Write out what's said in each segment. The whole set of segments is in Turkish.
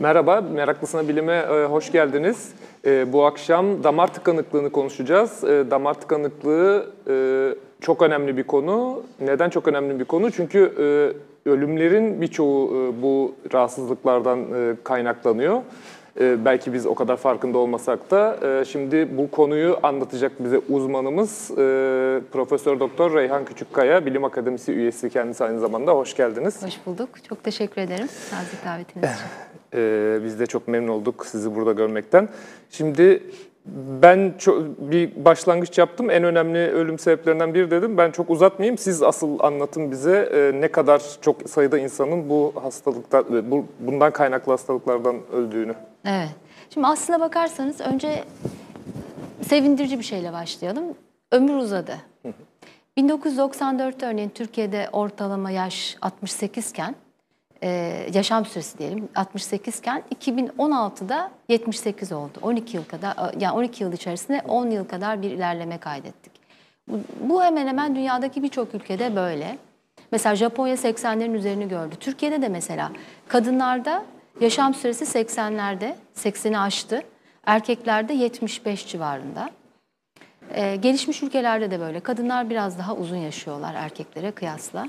Merhaba, Meraklısına Bilime hoş geldiniz. Bu akşam damar tıkanıklığını konuşacağız. Damar tıkanıklığı çok önemli bir konu. Neden çok önemli bir konu? Çünkü ölümlerin birçoğu bu rahatsızlıklardan kaynaklanıyor. Belki biz o kadar farkında olmasak da şimdi bu konuyu anlatacak bize uzmanımız Profesör Doktor Reyhan Küçükkaya, Bilim Akademisi üyesi kendisi aynı zamanda. Hoş geldiniz. Hoş bulduk. Çok teşekkür ederim nazik davetiniz için. Biz de çok memnun olduk sizi burada görmekten. Şimdi ben bir başlangıç yaptım. En önemli ölüm sebeplerinden biri dedim. Ben çok uzatmayayım. Siz asıl anlatın bize ne kadar çok sayıda insanın bu hastalıktan, bundan kaynaklı hastalıklardan öldüğünü. Evet. Şimdi aslına bakarsanız önce sevindirici bir şeyle başlayalım. Ömür uzadı. 1994'te örneğin Türkiye'de ortalama yaş 68 iken, yaşam süresi diyelim 68 iken 2016'da 78 oldu. 12 yıl kadar, yani 12 yıl içerisinde 10 yıl kadar bir ilerleme kaydettik. Bu hemen hemen dünyadaki birçok ülkede böyle. Mesela Japonya 80'lerin üzerini gördü. Türkiye'de de mesela kadınlarda yaşam süresi 80'lerde, 80'i aştı. Erkeklerde 75 civarında. Gelişmiş ülkelerde de böyle. Kadınlar biraz daha uzun yaşıyorlar erkeklere kıyasla.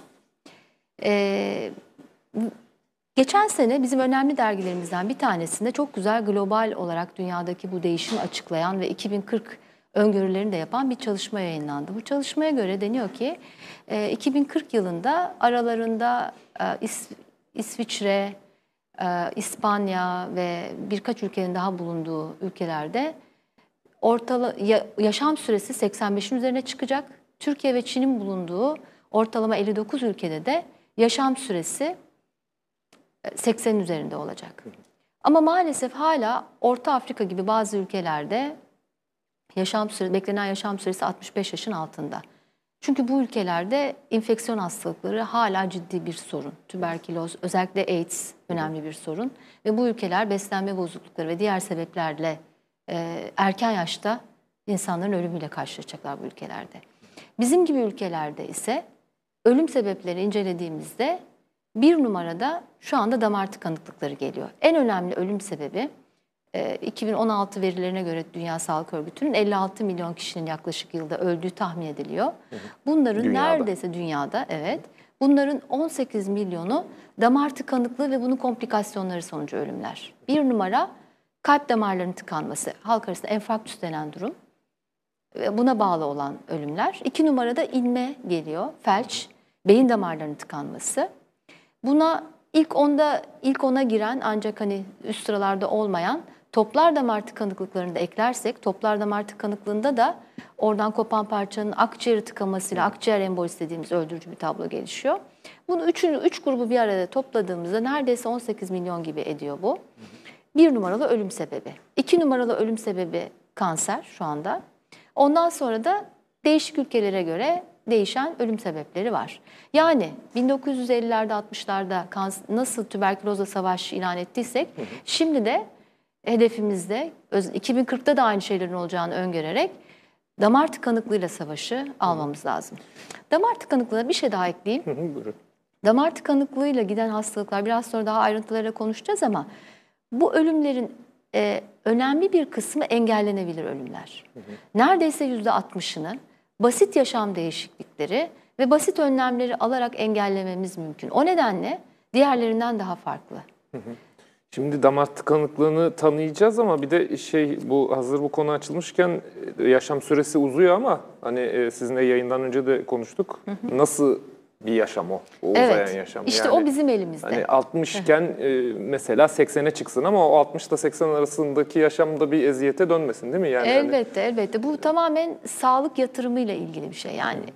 Geçen sene bizim önemli dergilerimizden bir tanesinde çok güzel global olarak dünyadaki bu değişimi açıklayan ve 2040 öngörülerini de yapan bir çalışma yayınlandı. Bu çalışmaya göre deniyor ki 2040 yılında aralarında İsviçre, İspanya ve birkaç ülkenin daha bulunduğu ülkelerde yaşam süresi 85'in üzerine çıkacak. Türkiye ve Çin'in bulunduğu ortalama 59 ülkede de yaşam süresi 80'in üzerinde olacak. Ama maalesef hala Orta Afrika gibi bazı ülkelerde beklenen yaşam süresi 65 yaşın altında. Çünkü bu ülkelerde enfeksiyon hastalıkları hala ciddi bir sorun. Tüberküloz, özellikle AIDS önemli bir sorun. Ve bu ülkeler beslenme bozuklukları ve diğer sebeplerle erken yaşta insanların ölümüyle karşılaşacaklar bu ülkelerde. Bizim gibi ülkelerde ise ölüm sebepleri incelediğimizde bir numarada şu anda damar tıkanıklıkları geliyor. En önemli ölüm sebebi 2016 verilerine göre Dünya Sağlık Örgütü'nün 56 milyon kişinin yaklaşık yılda öldüğü tahmin ediliyor. Bunların neredeyse dünyada evet. Bunların 18 milyonu damar tıkanıklığı ve bunun komplikasyonları sonucu ölümler. Bir numara kalp damarlarının tıkanması, halk arasında enfarktüs denen durum. Buna bağlı olan ölümler. 2 numarada inme geliyor, felç, beyin damarlarının tıkanması. Buna ilk ona giren ancak hani üst sıralarda olmayan toplar damar tıkanıklıklarını da eklersek, toplar damar tıkanıklığında da oradan kopan parçanın akciğeri tıkamasıyla akciğer embolisi dediğimiz öldürücü bir tablo gelişiyor. Bunu üç grubu bir arada topladığımızda neredeyse 18 milyon gibi ediyor bu. Bir numaralı ölüm sebebi. 2 numaralı ölüm sebebi kanser şu anda. Ondan sonra da değişik ülkelere göre değişen ölüm sebepleri var. Yani 1950'lerde 60'larda nasıl tüberkülozla savaş ilan ettiysek şimdi de hedefimizde 2040'ta da aynı şeylerin olacağını öngörerek damar tıkanıklığıyla savaşı almamız lazım. Damar tıkanıklığına bir şey daha ekleyeyim. Damar tıkanıklığıyla giden hastalıklar biraz sonra daha ayrıntılarıyla konuşacağız ama bu ölümlerin önemli bir kısmı engellenebilir ölümler. Neredeyse %60'ını basit yaşam değişiklikleri ve basit önlemleri alarak engellememiz mümkün. O nedenle diğerlerinden daha farklı. Şimdi damar tıkanıklığını tanıyacağız ama bir de hazır bu konu açılmışken yaşam süresi uzuyor ama hani sizinle yayından önce de konuştuk. Nasıl bir yaşam o uzayan yaşam? İşte yani, o bizim elimizde. Hani 60 iken mesela 80'e çıksın ama o 60 ile 80 arasındaki yaşamda bir eziyete dönmesin değil mi? Yani elbette, elbette. Bu tamamen sağlık yatırımıyla ilgili bir şey. Yani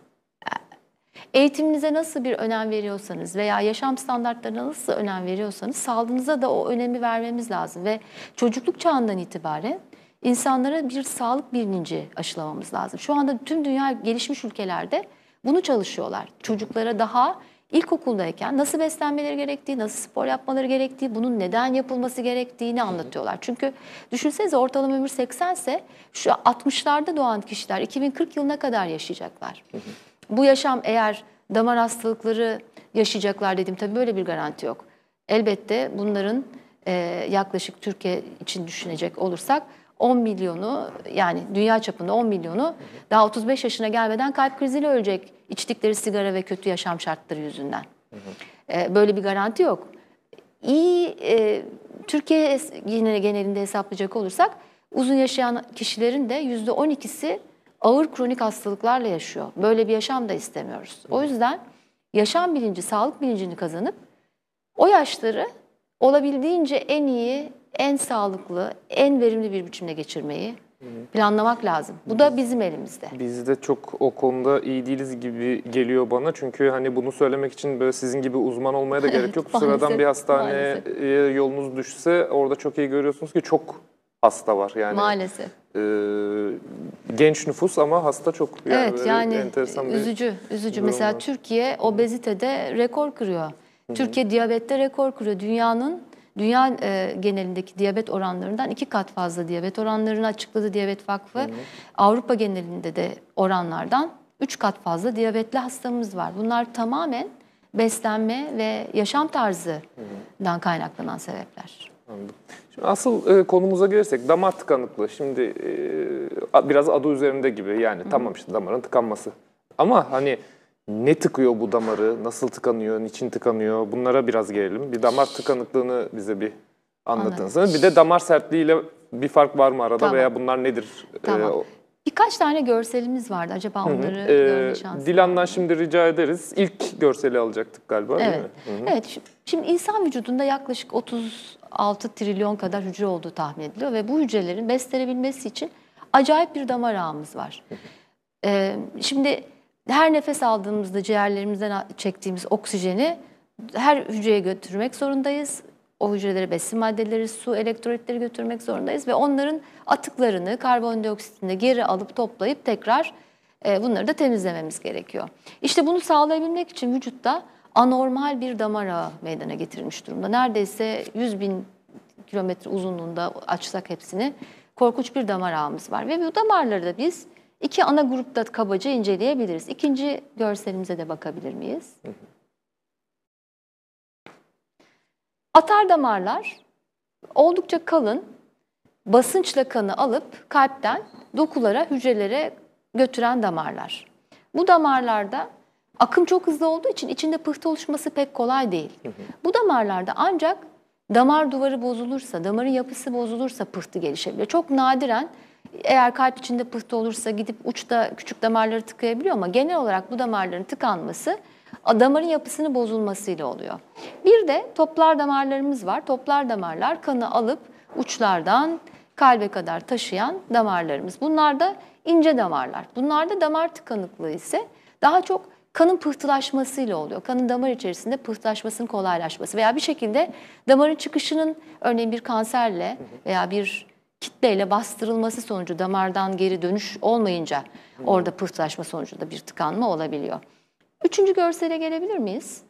eğitiminize nasıl bir önem veriyorsanız veya yaşam standartlarına nasıl önem veriyorsanız sağlığınıza da o önemi vermemiz lazım. Ve çocukluk çağından itibaren insanlara bir sağlık bilinci aşılamamız lazım. Şu anda tüm dünya gelişmiş ülkelerde bunu çalışıyorlar. Çocuklara daha ilkokuldayken nasıl beslenmeleri gerektiği, nasıl spor yapmaları gerektiği, bunun neden yapılması gerektiğini anlatıyorlar. Çünkü düşünsenize ortalama ömür 80 ise şu 60'larda doğan kişiler 2040 yılına kadar yaşayacaklar. Bu yaşam eğer damar hastalıkları yaşayacaklar dedim tabii böyle bir garanti yok. Elbette bunların yaklaşık Türkiye için düşünecek olursak 10 milyonu, yani dünya çapında 10 milyonu daha 35 yaşına gelmeden kalp kriziyle ölecek içtikleri sigara ve kötü yaşam şartları yüzünden. Böyle bir garanti yok. Türkiye genelinde hesaplayacak olursak uzun yaşayan kişilerin de %12'si ağır kronik hastalıklarla yaşıyor. Böyle bir yaşam da istemiyoruz. O yüzden yaşam bilinci, sağlık bilincini kazanıp o yaşları olabildiğince en iyi, en sağlıklı, en verimli bir biçimde geçirmeyi planlamak lazım. Bu da bizim elimizde. Biz de çok o konuda iyi değiliz gibi geliyor bana. Çünkü hani bunu söylemek için böyle sizin gibi uzman olmaya da gerek yok. Sıradan bir hastaneye yolunuz düşse orada çok iyi görüyorsunuz ki çok hasta var. Yani maalesef. Genç nüfus ama hasta çok. Yani evet, yani enteresan üzücü. Mesela var. Türkiye obezitede rekor kırıyor. Türkiye diyabette rekor kırıyor. Dünya genelindeki diyabet oranlarından 2 kat fazla diyabet oranlarını açıkladı Diyabet Vakfı. Avrupa genelinde de oranlardan 3 kat fazla diyabetli hastamız var. Bunlar tamamen beslenme ve yaşam tarzından kaynaklanan sebepler. Anladım. Şimdi asıl konumuza gelirsek damar tıkanıklığı. Şimdi biraz adı üzerinde gibi, yani tamam işte damarın tıkanması. Ama hani ne tıkıyor bu damarı, nasıl tıkanıyor, niçin tıkanıyor, bunlara biraz gelelim. Bir damar tıkanıklığını bize bir anlatın. Bir de damar sertliğiyle bir fark var mı arada veya bunlar nedir? Tamam. Birkaç tane görselimiz vardı. Acaba onları görme şansı Dilan'dan şimdi rica ederiz. İlk görseli alacaktık galiba, değil mi? Evet. Şimdi insan vücudunda yaklaşık 36 trilyon kadar hücre olduğu tahmin ediliyor ve bu hücrelerin beslenebilmesi için acayip bir damar ağımız var. Şimdi her nefes aldığımızda ciğerlerimizden çektiğimiz oksijeni her hücreye götürmek zorundayız. O hücrelere besin maddeleri, su, elektrolitleri götürmek zorundayız ve onların atıklarını, karbondioksitini de geri alıp toplayıp tekrar bunları da temizlememiz gerekiyor. İşte bunu sağlayabilmek için vücutta anormal bir damar ağı meydana getirilmiş durumda. Neredeyse 100.000 kilometre uzunluğunda açsak hepsini korkunç bir damar ağımız var. Ve bu damarları da biz 2 ana grupta kabaca inceleyebiliriz. İkinci görselimize de bakabilir miyiz? Atar damarlar oldukça kalın, basınçla kanı alıp kalpten dokulara, hücrelere götüren damarlar. Bu damarlarda akım çok hızlı olduğu için içinde pıhtı oluşması pek kolay değil. Bu damarlarda ancak damar duvarı bozulursa, damarın yapısı bozulursa pıhtı gelişebilir. Çok nadiren eğer kalp içinde pıhtı olursa gidip uçta küçük damarları tıkayabiliyor ama genel olarak bu damarların tıkanması damarın yapısının bozulmasıyla oluyor. Bir de toplar damarlarımız var. Toplar damarlar kanı alıp uçlardan kalbe kadar taşıyan damarlarımız. Bunlar da ince damarlar. Bunlarda damar tıkanıklığı ise daha çok kanın pıhtılaşmasıyla oluyor. Kanın damar içerisinde pıhtılaşmasının kolaylaşması veya bir şekilde damarın çıkışının örneğin bir kanserle veya bir kitleyle bastırılması sonucu damardan geri dönüş olmayınca orada pıhtılaşma sonucunda bir tıkanma olabiliyor. Üçüncü görsele gelebilir miyiz?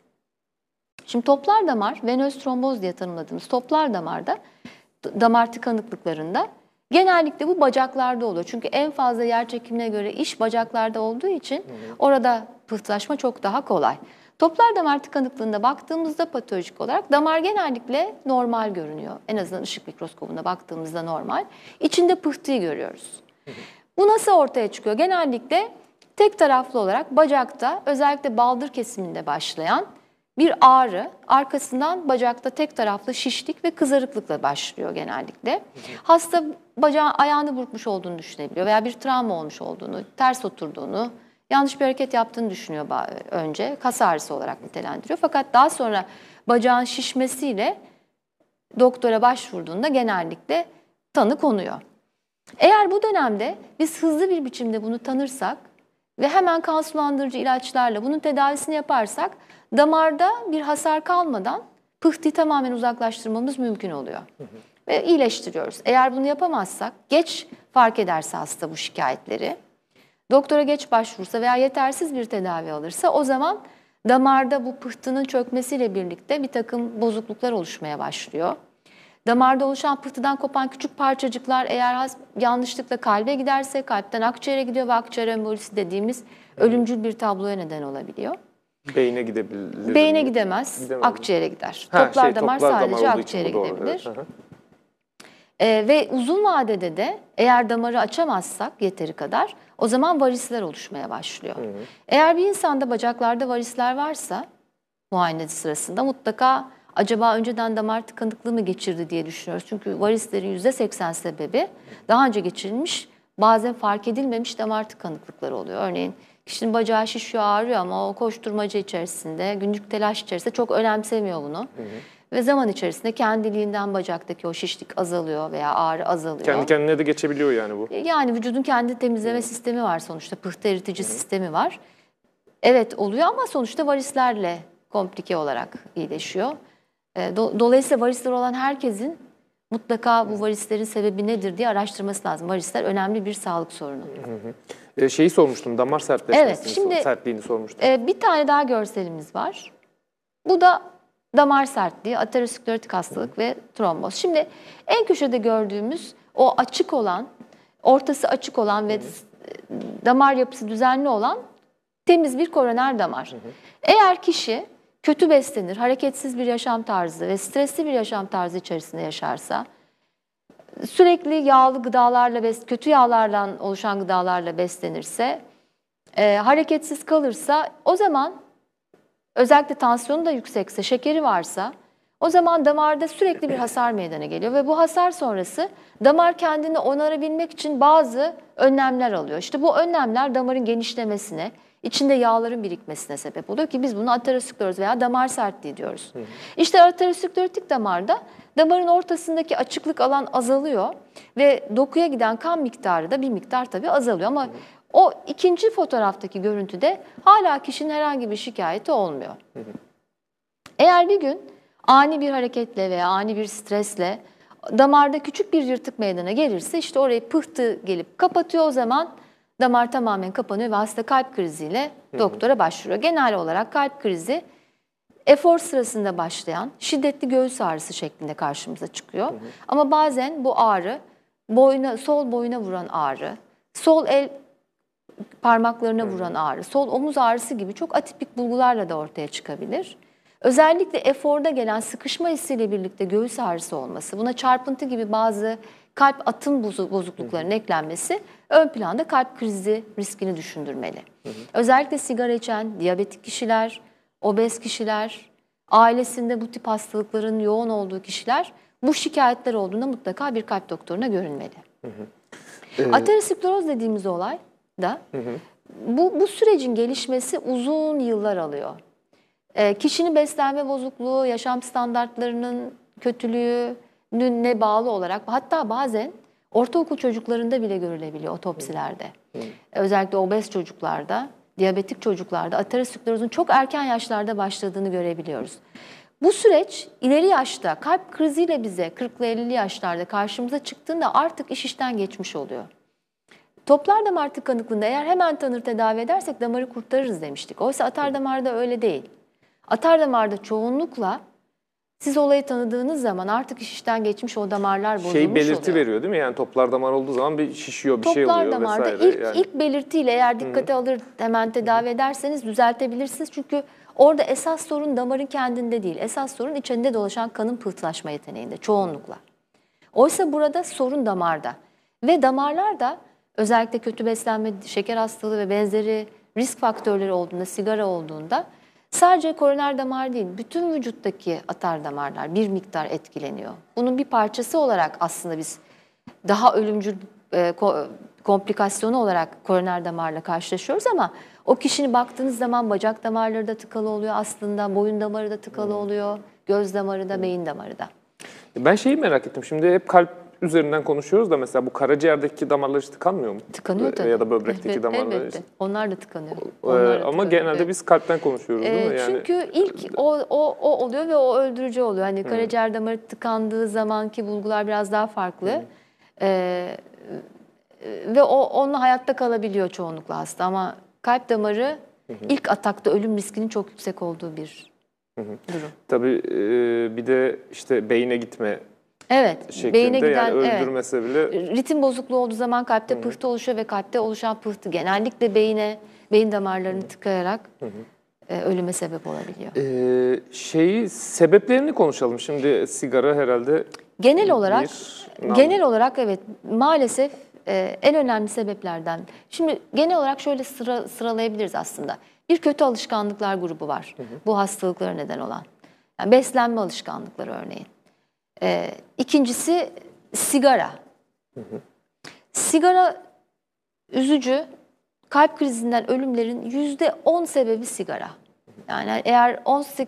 Şimdi toplar damar, venöz tromboz diye tanımladığımız toplar damarda, damar tıkanıklıklarında genellikle bu bacaklarda oluyor. Çünkü en fazla yer çekimine göre iş bacaklarda olduğu için orada pıhtılaşma çok daha kolay. Toplar damar tıkanıklığında baktığımızda patolojik olarak damar genellikle normal görünüyor. En azından ışık mikroskobuna baktığımızda normal. İçinde pıhtıyı görüyoruz. Bu nasıl ortaya çıkıyor? Genellikle tek taraflı olarak bacakta, özellikle baldır kesiminde başlayan bir ağrı, arkasından bacakta tek taraflı şişlik ve kızarıklıkla başlıyor genellikle. Hasta ayağını burkmuş olduğunu düşünebiliyor veya bir travma olmuş olduğunu, ters oturduğunu, yanlış bir hareket yaptığını düşünüyor önce. Kas ağrısı olarak nitelendiriyor. Fakat daha sonra bacağın şişmesiyle doktora başvurduğunda genellikle tanı konuyor. Eğer bu dönemde biz hızlı bir biçimde bunu tanırsak ve hemen kan sulandırıcı ilaçlarla bunun tedavisini yaparsak damarda bir hasar kalmadan pıhtıyı tamamen uzaklaştırmamız mümkün oluyor. Ve iyileştiriyoruz. Eğer bunu yapamazsak, geç fark ederse hasta bu şikayetleri, doktora geç başvursa veya yetersiz bir tedavi alırsa o zaman damarda bu pıhtının çökmesiyle birlikte bir takım bozukluklar oluşmaya başlıyor. Damarda oluşan pıhtıdan kopan küçük parçacıklar eğer yanlışlıkla kalbe giderse kalpten akciğere gidiyor ve akciğer embolisi dediğimiz ölümcül bir tabloya neden olabiliyor. Beyne gidebilir Beyne mi? gidemez, Gidemez mi? akciğere gider. Toplar damar toplar sadece damar olduğu için akciğere bu doğru, gidebilir. evet. Hı hı. Ve uzun vadede de eğer damarı açamazsak yeteri kadar o zaman varisler oluşmaya başlıyor. Eğer bir insanda bacaklarda varisler varsa muayene sırasında mutlaka acaba önceden damar tıkanıklığı mı geçirdi diye düşünüyoruz. Çünkü varislerin %80 sebebi daha önce geçirilmiş, bazen fark edilmemiş damar tıkanıklıkları oluyor. Örneğin kişinin bacağı şişiyor, ağrıyor ama o koşturmaca içerisinde, günlük telaş içerisinde çok önemsemiyor bunu. Ve zaman içerisinde kendiliğinden bacaktaki o şişlik azalıyor veya ağrı azalıyor. Kendi kendine de geçebiliyor yani bu. Yani vücudun kendi temizleme sistemi var sonuçta, pıhtı eritici sistemi var. Evet oluyor ama sonuçta varislerle komplike olarak iyileşiyor. Dolayısıyla varisler olan herkesin mutlaka bu varislerin sebebi nedir diye araştırması lazım. Varisler önemli bir sağlık sorunu. Şeyi sormuştum, damar sertliğini sormuştum. Bir tane daha görselimiz var. Bu da damar sertliği, aterosklerotik hastalık ve tromboz. Şimdi en köşede gördüğümüz o açık olan, ortası açık olan ve damar yapısı düzenli olan temiz bir koroner damar. Eğer kişi kötü beslenir, hareketsiz bir yaşam tarzı ve stresli bir yaşam tarzı içerisinde yaşarsa, sürekli yağlı gıdalarla, kötü yağlardan oluşan gıdalarla beslenirse, hareketsiz kalırsa o zaman özellikle tansiyonu da yüksekse, şekeri varsa o zaman damarda sürekli bir hasar meydana geliyor ve bu hasar sonrası damar kendini onarabilmek için bazı önlemler alıyor. İşte bu önlemler damarın genişlemesine, içinde yağların birikmesine sebep oluyor ki biz bunu ateroskleroz veya damar sertliği diyoruz. İşte aterosklerotik damarda damarın ortasındaki açıklık alan azalıyor ve dokuya giden kan miktarı da bir miktar tabii azalıyor ama o ikinci fotoğraftaki görüntüde hala kişinin herhangi bir şikayeti olmuyor. Eğer bir gün ani bir hareketle veya ani bir stresle damarda küçük bir yırtık meydana gelirse işte orayı pıhtı gelip kapatıyor, o zaman damar tamamen kapanıyor ve hasta kalp kriziyle doktora başvuruyor. Genel olarak kalp krizi efor sırasında başlayan şiddetli göğüs ağrısı şeklinde karşımıza çıkıyor. Ama bazen bu ağrı sol boyuna vuran ağrı, sol el parmaklarına vuran ağrı, sol omuz ağrısı gibi çok atipik bulgularla da ortaya çıkabilir. Özellikle eforda gelen sıkışma hissiyle birlikte göğüs ağrısı olması, buna çarpıntı gibi bazı kalp atım bozukluklarının eklenmesi ön planda kalp krizi riskini düşündürmeli. Özellikle sigara içen, diyabetik kişiler, obez kişiler, ailesinde bu tip hastalıkların yoğun olduğu kişiler bu şikayetler olduğunda mutlaka bir kalp doktoruna görünmeli. Ateroskleroz dediğimiz olay da bu sürecin gelişmesi uzun yıllar alıyor. Kişinin beslenme bozukluğu, yaşam standartlarının kötülüğüne bağlı olarak hatta bazen ortaokul çocuklarında bile görülebiliyor otopsilerde. Özellikle obez çocuklarda, diyabetik çocuklarda aterosklerozun çok erken yaşlarda başladığını görebiliyoruz. Bu süreç ileri yaşta kalp kriziyle bize 40'lı 50'li yaşlarda karşımıza çıktığında artık iş işten geçmiş oluyor. Toplar damar tıkanıklığında eğer hemen tanır tedavi edersek damarı kurtarırız demiştik. Oysa atar damarda öyle değil. Atar damarda çoğunlukla siz olayı tanıdığınız zaman artık iş işten geçmiş, o damarlar bozulmuş oluyor. Belirti veriyor değil mi? Yani toplar damar olduğu zaman bir şişiyor, bir şey oluyor vesaire. Toplar damarda ilk belirtiyle eğer dikkate alır hemen tedavi ederseniz düzeltebilirsiniz. Çünkü orada esas sorun damarın kendinde değil. Esas sorun içinde dolaşan kanın pıhtılaşma yeteneğinde çoğunlukla. Oysa burada sorun damarda. Ve damarlar da özellikle kötü beslenme, şeker hastalığı ve benzeri risk faktörleri olduğunda, sigara olduğunda sadece koroner damar değil, bütün vücuttaki atar damarlar bir miktar etkileniyor. Bunun bir parçası olarak aslında biz daha ölümcül komplikasyonu olarak koroner damarla karşılaşıyoruz ama o kişinin baktığınız zaman bacak damarları da tıkalı oluyor aslında, boyun damarı da tıkalı oluyor, göz damarı da, beyin damarı da. Ben şeyi merak ettim, şimdi hep kalp üzerinden konuşuyoruz da mesela bu karaciğerdeki damarlar hiç tıkanmıyor mu? Tıkanıyor tabii. Ya da böbrekteki damarlar. Elbette. Onlar da tıkanıyor. Ama genelde biz kalpten konuşuyoruz değil mi? Yani... Çünkü ilk o oluyor ve o öldürücü oluyor. Hani karaciğer damarı tıkandığı zamanki bulgular biraz daha farklı. Ve onunla hayatta kalabiliyor çoğunlukla hasta. Ama kalp damarı ilk atakta ölüm riskinin çok yüksek olduğu bir durum. Tabii bir de işte beyine gitme. Evet, şeklinde, beyine giden, yani öldürmese bile... Ritim bozukluğu olduğu zaman kalpte pıhtı oluşuyor ve kalpte oluşan pıhtı genellikle beyin damarlarını tıkayarak ölüme sebep olabiliyor. Sebeplerini konuşalım. Şimdi sigara herhalde Genel olarak evet, maalesef en önemli sebeplerden. Şimdi genel olarak şöyle sıralayabiliriz aslında. Bir kötü alışkanlıklar grubu var. Bu hastalıklara neden olan. Yani beslenme alışkanlıkları örneğin. İkincisi sigara. Sigara üzücü. Kalp krizinden ölümlerin %10 sebebi sigara. Yani eğer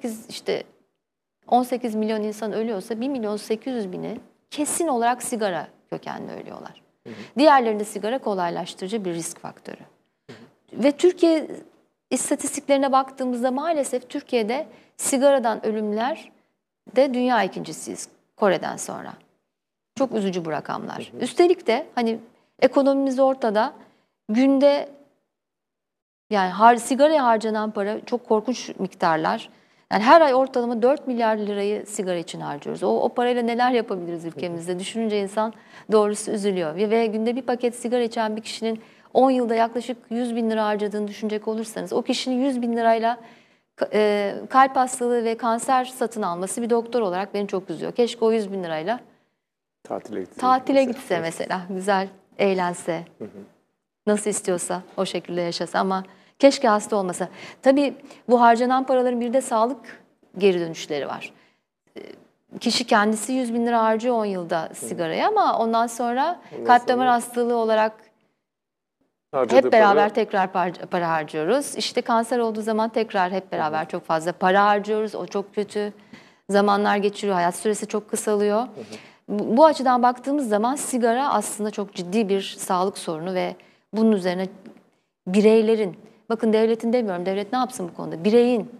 18 milyon insan ölüyorsa 1.800.000'i kesin olarak sigara kökenli ölüyorlar. Diğerlerinde sigara kolaylaştırıcı bir risk faktörü. Ve Türkiye istatistiklerine baktığımızda maalesef Türkiye'de sigaradan ölümler de dünya ikincisiyiz Kore'den sonra. Çok üzücü bu rakamlar. Üstelik de hani ekonomimiz ortada, günde yani sigaraya harcanan para çok korkunç miktarlar. Yani her ay ortalama 4 milyar lirayı sigara için harcıyoruz. O parayla neler yapabiliriz ülkemizde? Düşününce insan doğrusu üzülüyor. Ve günde bir paket sigara içen bir kişinin 10 yılda yaklaşık 100 bin lira harcadığını düşünecek olursanız, o kişinin 100 bin lirayla kalp hastalığı ve kanser satın alması bir doktor olarak beni çok üzüyor. Keşke o 100 bin lirayla tatile gitse mesela, güzel eğlense. Nasıl istiyorsa o şekilde yaşasa ama keşke hasta olmasa. Tabii bu harcanan paraların bir de sağlık geri dönüşleri var. Kişi kendisi 100 bin lira harcıyor 10 yılda sigaraya ama ondan sonra kalp damar hastalığı olarak hep beraber tekrar para harcıyoruz. İşte kanser olduğu zaman tekrar hep beraber çok fazla para harcıyoruz. O çok kötü zamanlar geçiriyor. Hayat süresi çok kısalıyor. Bu açıdan baktığımız zaman sigara aslında çok ciddi bir sağlık sorunu ve bunun üzerine bireylerin, bakın devletin demiyorum, devlet ne yapsın bu konuda? Bireyin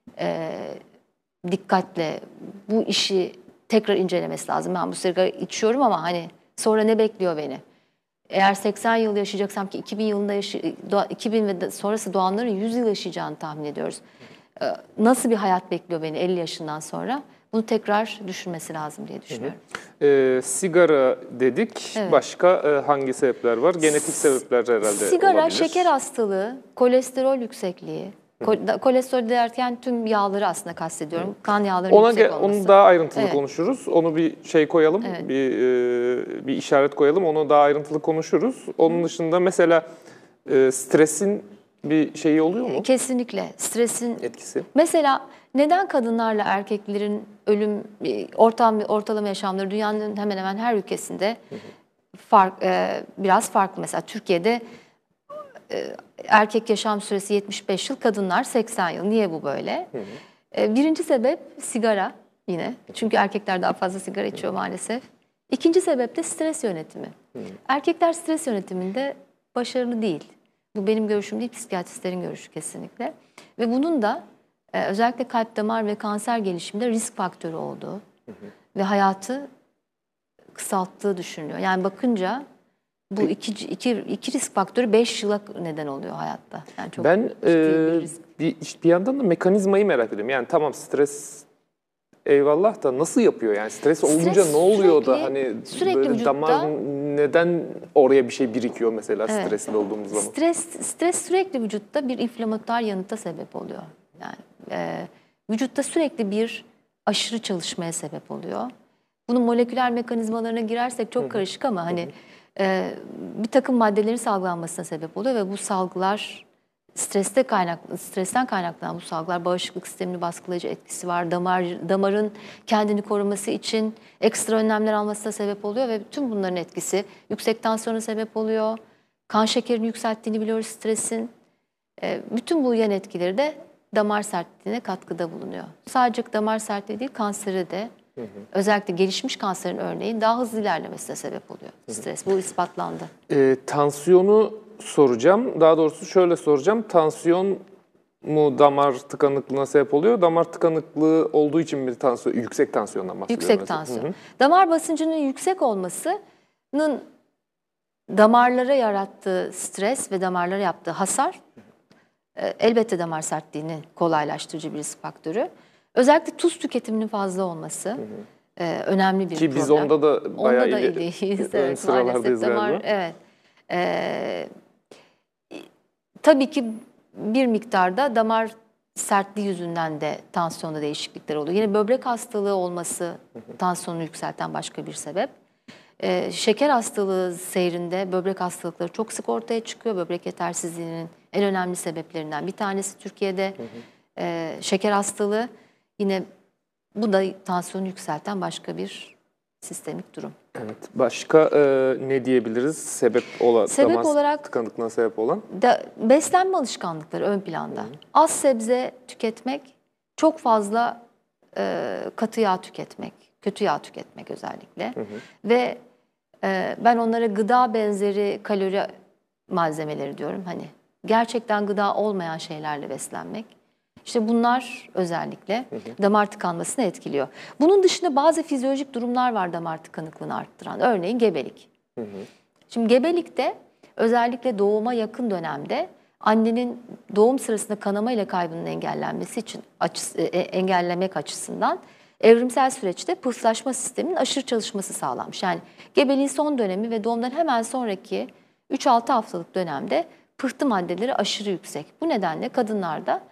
dikkatle bu işi tekrar incelemesi lazım. Ben bu sigara içiyorum ama hani sonra ne bekliyor beni? Eğer 80 yıl yaşayacaksam ki 2000 yılında 2000 ve sonrası doğanların 100 yıl yaşayacağını tahmin ediyoruz. Nasıl bir hayat bekliyor beni 50 yaşından sonra? Bunu tekrar düşünmesi lazım diye düşünüyorum. Sigara dedik. Evet. Başka hangi sebepler var? Genetik sebepler herhalde sigara, olabilir. Şeker hastalığı, kolesterol yüksekliği. Kolesterol derken tüm yağları aslında kastediyorum. Kan yağlarının yüksek olması. Onu daha ayrıntılı konuşuruz. Onu bir koyalım, bir işaret koyalım. Onu daha ayrıntılı konuşuruz. Onun dışında mesela stresin bir şeyi oluyor mu? Kesinlikle. Stresin etkisi. Mesela neden kadınlarla erkeklerin ölüm ortalama yaşamları dünyanın hemen hemen her ülkesinde biraz farklı. Mesela Türkiye'de erkek yaşam süresi 75 yıl, kadınlar 80 yıl. Niye bu böyle? Birinci sebep sigara yine. Çünkü erkekler daha fazla sigara içiyor maalesef. İkinci sebep de stres yönetimi. Erkekler stres yönetiminde başarılı değil. Bu benim görüşüm değil, psikiyatristlerin görüşü kesinlikle. Ve bunun da özellikle kalp damar ve kanser gelişiminde risk faktörü olduğu ve hayatı kısalttığı düşünülüyor. Yani bakınca bu iki risk faktörü 5 yıla neden oluyor hayatta. Yani çok bir yandan da mekanizmayı merak ediyorum. Yani tamam, stres eyvallah da nasıl yapıyor? Yani stres olunca ne oluyor da hani böyle vücutta, damar neden oraya bir şey birikiyor mesela stresli olduğumuz zaman? Stres sürekli vücutta bir inflamatuar yanıta sebep oluyor. Yani vücutta sürekli bir aşırı çalışmaya sebep oluyor. Bunun moleküler mekanizmalarına girersek çok karışık ama hani bir takım maddelerin salgılanmasına sebep oluyor ve bu salgılar stresten kaynaklanan bu salgılar bağışıklık sistemini baskılayıcı etkisi var. Damarın kendini koruması için ekstra önlemler almasına sebep oluyor ve tüm bunların etkisi yüksek tansiyona sebep oluyor. Kan şekerini yükselttiğini biliyoruz stresin. Bütün bu yan etkileri de damar sertliğine katkıda bulunuyor. Sadece damar sertliği değil, kanseri de özellikle gelişmiş kanserin örneğin daha hızlı ilerlemesine sebep oluyor stres. Bu ispatlandı. Tansiyonu soracağım. Daha doğrusu şöyle soracağım. Tansiyon mu damar tıkanıklığına sebep oluyor? Damar tıkanıklığı olduğu için mi yüksek tansiyondan bahsediyorum? Yüksek tansiyon. Damar basıncının yüksek olmasının damarlara yarattığı stres ve damarlara yaptığı hasar elbette damar sertliğini kolaylaştırıcı bir risk faktörü. Özellikle tuz tüketiminin fazla olması önemli bir problem. Ki biz onda da bayağı iyiyiz. Ön sıralardayız galiba. Evet. Tabii ki bir miktarda damar sertliği yüzünden de tansiyonda değişiklikler oluyor. Yine böbrek hastalığı olması tansiyonu yükselten başka bir sebep. Şeker hastalığı seyrinde böbrek hastalıkları çok sık ortaya çıkıyor. Böbrek yetersizliğinin en önemli sebeplerinden bir tanesi Türkiye'de şeker hastalığı. Yine bu da tansiyonu yükselten başka bir sistemik durum. Evet. Başka ne diyebiliriz? Sebep olarak tıkanıklığına sebep olan? Beslenme alışkanlıkları ön planda. Az sebze tüketmek, çok fazla katı yağ tüketmek, kötü yağ tüketmek özellikle. Ve ben onlara gıda benzeri kalori malzemeleri diyorum. Hani gerçekten gıda olmayan şeylerle beslenmek. İşte bunlar özellikle damar tıkanmasını etkiliyor. Bunun dışında bazı fizyolojik durumlar var damar tıkanıklığını arttıran. Örneğin gebelik. Şimdi gebelikte özellikle doğuma yakın dönemde annenin doğum sırasında kanama ile kaybının engellenmesi için engellemek açısından evrimsel süreçte pıhtılaşma sisteminin aşırı çalışması sağlanmış. Yani gebeliğin son dönemi ve doğumdan hemen sonraki 3-6 haftalık dönemde pıhtı maddeleri aşırı yüksek. Bu nedenle kadınlarda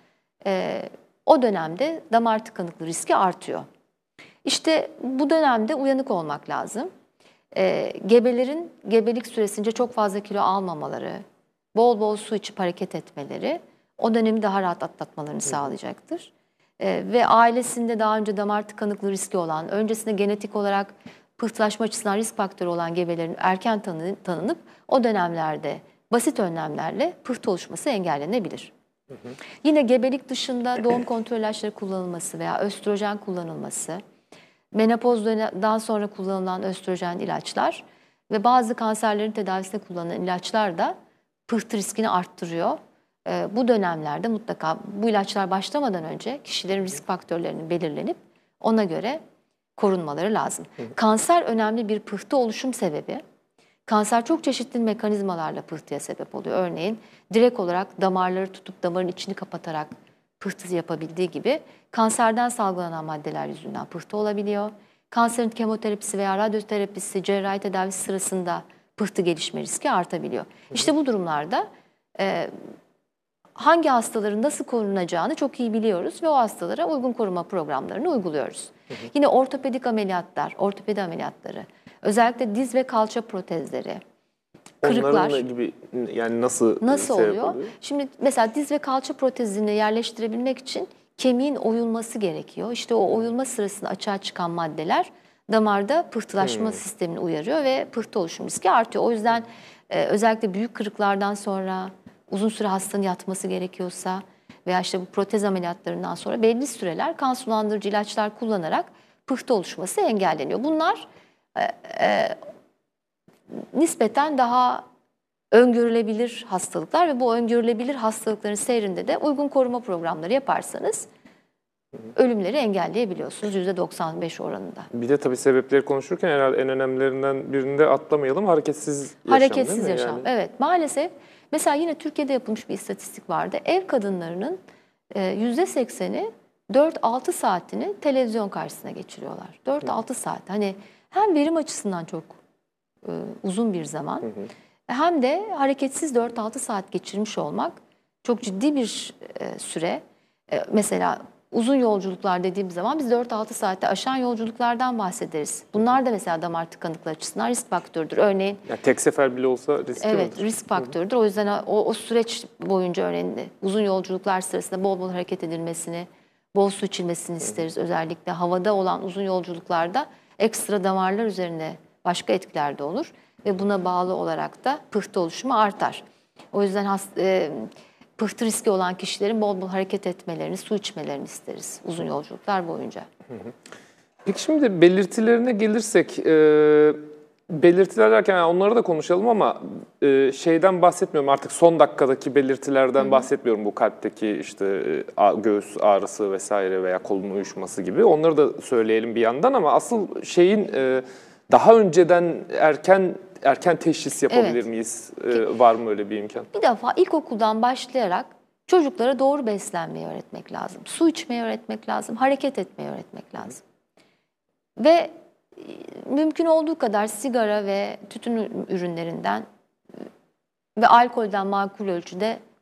o dönemde damar tıkanıklığı riski artıyor. İşte bu dönemde uyanık olmak lazım. Gebelerin gebelik süresince çok fazla kilo almamaları, bol bol su içip hareket etmeleri o dönemi daha rahat atlatmalarını sağlayacaktır. Ve ailesinde daha önce damar tıkanıklığı riski olan, öncesinde genetik olarak pıhtılaşma açısından risk faktörü olan gebelerin erken tanınıp o dönemlerde basit önlemlerle pıhtı oluşması engellenebilir. Yine gebelik dışında doğum kontrol ilaçları kullanılması veya östrojen kullanılması, menopozdan sonra kullanılan östrojen ilaçlar ve bazı kanserlerin tedavisinde kullanılan ilaçlar da pıhtı riskini arttırıyor. Bu dönemlerde mutlaka bu ilaçlar başlamadan önce kişilerin risk faktörlerinin belirlenip ona göre korunmaları lazım. Kanser önemli bir pıhtı oluşum sebebi. Kanser çok çeşitli mekanizmalarla pıhtıya sebep oluyor. Örneğin direkt olarak damarları tutup damarın içini kapatarak pıhtı yapabildiği gibi kanserden salgılanan maddeler yüzünden pıhtı olabiliyor. Kanserin kemoterapisi veya radyoterapisi, cerrahi tedavisi sırasında pıhtı gelişme riski artabiliyor. İşte bu durumlarda hangi hastaların nasıl korunacağını çok iyi biliyoruz ve o hastalara uygun koruma programlarını uyguluyoruz. Yine ortopedi ameliyatları, özellikle diz ve kalça protezleri, kırıklar. Onların gibi yani nasıl oluyor? Şimdi mesela diz ve kalça protezini yerleştirebilmek için kemiğin oyulması gerekiyor. İşte o oyulma sırasında açığa çıkan maddeler damarda pıhtılaşma sistemini uyarıyor ve pıhtı oluşum riski artıyor. O yüzden özellikle büyük kırıklardan sonra uzun süre hastanın yatması gerekiyorsa veya işte bu protez ameliyatlarından sonra belli süreler kan sulandırıcı ilaçlar kullanarak pıhtı oluşması engelleniyor. Bunlar nispeten daha öngörülebilir hastalıklar ve bu öngörülebilir hastalıkların seyrinde de uygun koruma programları yaparsanız ölümleri engelleyebiliyorsunuz %95 oranında. Bir de tabii sebepleri konuşurken herhalde en önemlilerinden birini de atlamayalım. Hareketsiz yaşam, Hareketsiz değil mi? yaşam, evet. Maalesef mesela yine Türkiye'de yapılmış bir istatistik vardı. Ev kadınlarının %80'i 4-6 saatini televizyon karşısına geçiriyorlar. 4-6 saat. Hani hem verim açısından çok uzun bir zaman hem de hareketsiz 4-6 saat geçirmiş olmak çok ciddi bir süre. Mesela uzun yolculuklar dediğim zaman biz 4-6 saatte aşan yolculuklardan bahsederiz. Bunlar da mesela damar tıkanıklığı açısından risk faktörüdür. Örneğin yani tek sefer bile olsa riskli evet, midir? risk faktörüdür. O yüzden o süreç boyunca örneğin uzun yolculuklar sırasında bol bol hareket edilmesini, bol su içilmesini isteriz. Özellikle havada olan uzun yolculuklarda ekstra damarlar üzerine başka etkiler de olur ve buna bağlı olarak da pıhtı oluşumu artar. O yüzden pıhtı riski olan kişilerin bol bol hareket etmelerini, su içmelerini isteriz uzun yolculuklar boyunca. Peki şimdi belirtilerine gelirsek, belirtiler derken yani onları da konuşalım ama şeyden bahsetmiyorum artık son dakikadaki belirtilerden bahsetmiyorum bu kalpteki işte göğüs ağrısı vesaire veya kolun uyuşması gibi. Onları da söyleyelim bir yandan ama asıl şeyin daha önceden erken teşhis yapabilir miyiz? Var mı öyle bir imkan? Bir defa ilkokuldan başlayarak çocuklara doğru beslenmeyi öğretmek lazım. Su içmeyi öğretmek lazım, hareket etmeyi öğretmek lazım. Ve mümkün olduğu kadar sigara ve tütün ürünlerinden ve alkolden makul ölçüde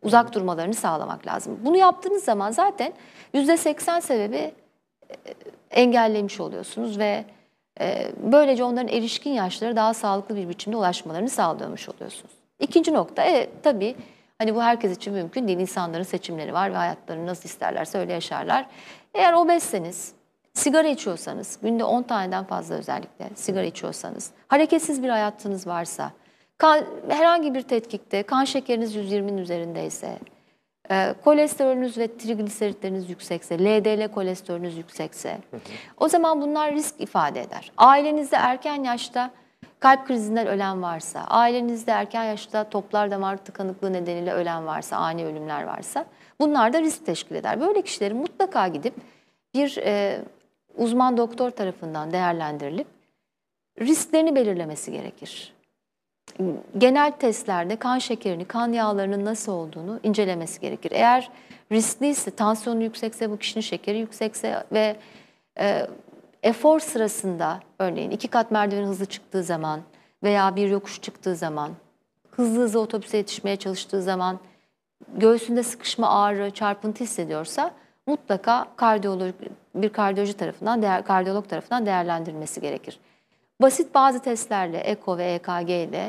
uzak durmalarını sağlamak lazım. Bunu yaptığınız zaman zaten %80 sebebi engellemiş oluyorsunuz ve böylece onların erişkin yaşlara daha sağlıklı bir biçimde ulaşmalarını sağlamış oluyorsunuz. İkinci nokta, tabii hani bu herkes için mümkün değil. İnsanların seçimleri var ve hayatlarını nasıl isterlerse öyle yaşarlar. Eğer obezseniz, sigara içiyorsanız, günde 10 taneden fazla özellikle sigara içiyorsanız, hareketsiz bir hayatınız varsa, herhangi bir tetkikte kan şekeriniz 120'nin üzerindeyse, kolesterolünüz ve trigliseritleriniz yüksekse, LDL kolesterolünüz yüksekse, o zaman bunlar risk ifade eder. Ailenizde erken yaşta kalp krizinden ölen varsa, ailenizde erken yaşta toplar damar tıkanıklığı nedeniyle ölen varsa, ani ölümler varsa, bunlar da risk teşkil eder. Böyle kişilerin mutlaka gidip bir uzman doktor tarafından değerlendirilip risklerini belirlemesi gerekir. Genel testlerde kan şekerini, kan yağlarının nasıl olduğunu incelemesi gerekir. Eğer riskliyse, tansiyonu yüksekse, bu kişinin şekeri yüksekse ve efor sırasında, örneğin 2 kat merdiven hızlı çıktığı zaman veya bir yokuş çıktığı zaman, hızlı hızlı otobüse yetişmeye çalıştığı zaman göğsünde sıkışma, ağrı, çarpıntı hissediyorsa mutlaka bir kardiyolog tarafından değerlendirilmesi gerekir. Basit bazı testlerle, eko ve EKG ile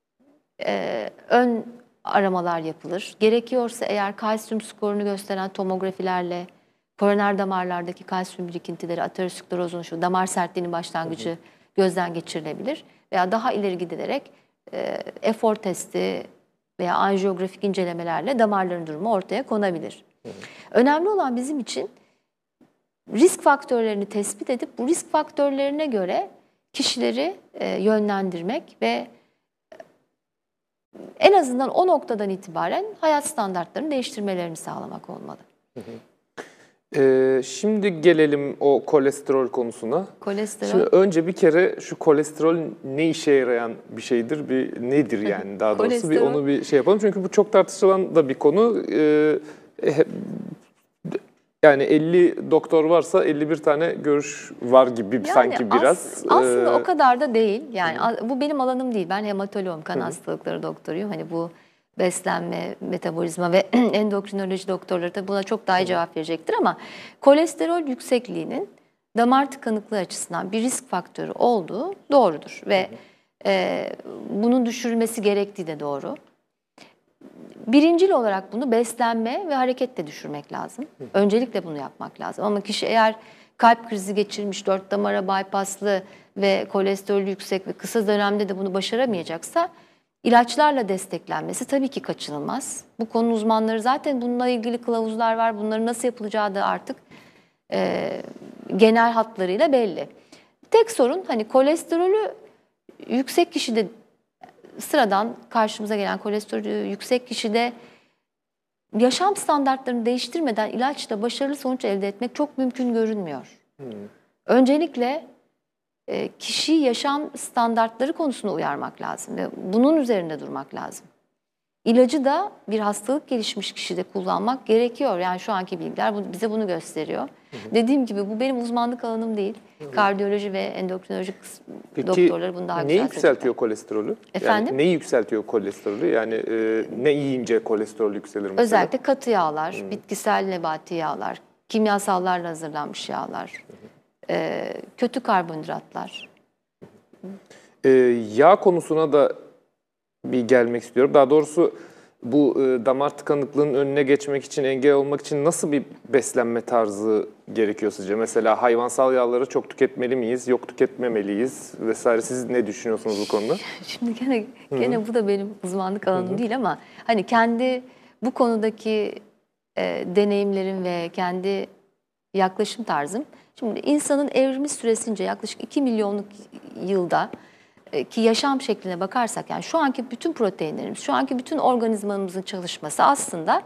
ön aramalar yapılır. Gerekiyorsa eğer kalsiyum skorunu gösteren tomografilerle koroner damarlardaki kalsiyum birikintileri, aterosklerozun şu damar sertliğinin başlangıcı gözden geçirilebilir. Veya daha ileri gidilerek efor testi veya anjiyografik incelemelerle damarların durumu ortaya konabilir. Önemli olan bizim için risk faktörlerini tespit edip bu risk faktörlerine göre kişileri yönlendirmek ve en azından o noktadan itibaren hayat standartlarını değiştirmelerini sağlamak olmalı. Şimdi gelelim o kolesterol konusuna. Kolesterol. Şimdi önce bir kere şu kolesterol ne işe yarayan bir şeydir, nedir yani daha doğrusu onu bir şey yapalım. Çünkü bu çok tartışılan da bir konu. Yani 50 doktor varsa 51 tane görüş var gibi yani sanki biraz. Aslında o kadar da değil. Yani bu benim alanım değil. Ben hematoloğum, kan hastalıkları doktoruyum. Hani bu beslenme, metabolizma ve endokrinoloji doktorları da buna çok daha iyi cevap verecektir ama kolesterol yüksekliğinin damar tıkanıklığı açısından bir risk faktörü olduğu doğrudur ve bunun düşürülmesi gerektiği de doğru. Birincil olarak bunu beslenme ve hareketle düşürmek lazım. Öncelikle bunu yapmak lazım. Ama kişi eğer kalp krizi geçirmiş, 4 damara bypasslı ve kolesterolü yüksek ve kısa dönemde de bunu başaramayacaksa ilaçlarla desteklenmesi tabii ki kaçınılmaz. Bu konu uzmanları zaten bununla ilgili kılavuzlar var. Bunların nasıl yapılacağı da artık genel hatlarıyla belli. Tek sorun hani kolesterolü yüksek kişide sıradan karşımıza gelen kolesterolü yüksek kişide yaşam standartlarını değiştirmeden ilaçla başarılı sonuç elde etmek çok mümkün görünmüyor. Öncelikle kişi yaşam standartları konusunda uyarmak lazım ve bunun üzerinde durmak lazım. İlacı da bir hastalık gelişmiş kişide kullanmak gerekiyor. Yani şu anki bilgiler bize bunu gösteriyor. Dediğim gibi bu benim uzmanlık alanım değil. Kardiyoloji ve endokrinoloji doktorları bunu daha güzel neyi yükseltiyor kolesterolü? Efendim? Yani neyi yükseltiyor kolesterolü? Yani ne yiyince kolesterol yükselir mesela? Özellikle katı yağlar, bitkisel nebati yağlar, kimyasallarla hazırlanmış yağlar, kötü karbonhidratlar. Yağ konusuna da bir gelmek istiyorum. Daha doğrusu bu damar tıkanıklığının önüne geçmek için, engel olmak için nasıl bir beslenme tarzı gerekiyor sizce? Mesela hayvansal yağları çok tüketmeli miyiz, yok tüketmemeliyiz vesaire. Siz ne düşünüyorsunuz bu konuda? Şimdi gene bu da benim uzmanlık alanım değil ama hani kendi bu konudaki deneyimlerim ve kendi yaklaşım tarzım. Şimdi insanın evrimi süresince yaklaşık 2 milyonluk yılda ki yaşam şekline bakarsak yani şu anki bütün proteinlerimiz, şu anki bütün organizmamızın çalışması aslında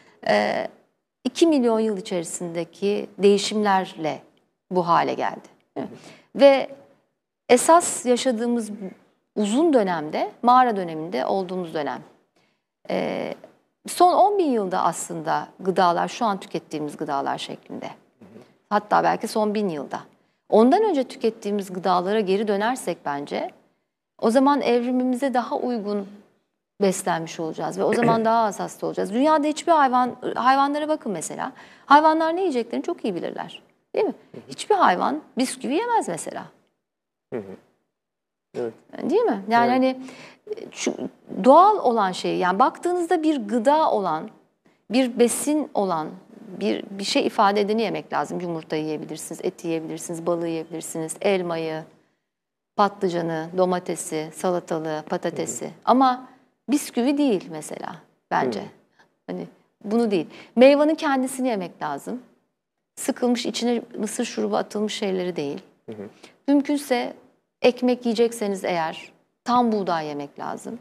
2 milyon yıl içerisindeki değişimlerle bu hale geldi. Ve esas yaşadığımız uzun dönemde, mağara döneminde olduğumuz dönem. Son 10 bin yılda aslında gıdalar, şu an tükettiğimiz gıdalar şeklinde. Hatta belki son 1000 yılda. Ondan önce tükettiğimiz gıdalara geri dönersek bence, o zaman evrimimize daha uygun beslenmiş olacağız ve o zaman daha az hasta olacağız. Dünyada hiçbir hayvanlara bakın mesela. Hayvanlar ne yiyeceklerini çok iyi bilirler. Değil mi? Hiçbir hayvan bisküvi yemez mesela. Evet. Değil mi? Yani hani doğal olan şey, yani baktığınızda bir gıda olan, bir besin olan bir şey ifade edeni yemek lazım. Yumurta yiyebilirsiniz, et yiyebilirsiniz, balığı yiyebilirsiniz, elmayı, patlıcanı, domatesi, salatalığı, patatesi. Ama bisküvi değil mesela bence. Hani bunu değil. Meyvanın kendisini yemek lazım. Sıkılmış, içine mısır şurubu atılmış şeyleri değil. Mümkünse ekmek yiyecekseniz eğer tam buğday yemek lazım.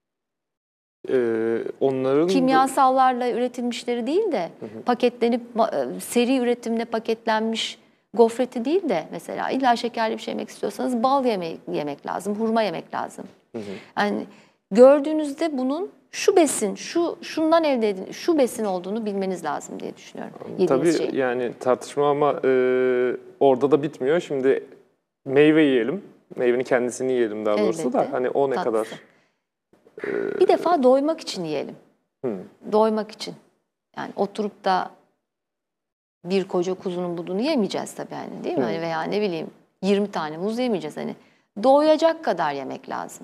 Onların Kimyasallarla üretilmişleri değil de paketlenip seri üretimle paketlenmiş gofreti değil de mesela illa şekerli bir şey yemek istiyorsanız bal yemek lazım, hurma yemek lazım. Yani gördüğünüzde bunun şu besin, şundan elde edin, şu besin olduğunu bilmeniz lazım diye düşünüyorum. Tabii Şeyin. yani tartışma ama orada da bitmiyor. Şimdi meyve yiyelim, meyvenin kendisini yiyelim daha doğrusu Elbette. da hani o ne Tatlısı. kadar? Bir defa doymak için yiyelim. Doymak için. Yani oturup da bir koca kuzunun budunu yemeyeceğiz tabii hani, değil mi? Hani veya ne bileyim 20 tane muz yemeyeceğiz hani. Doyacak kadar yemek lazım.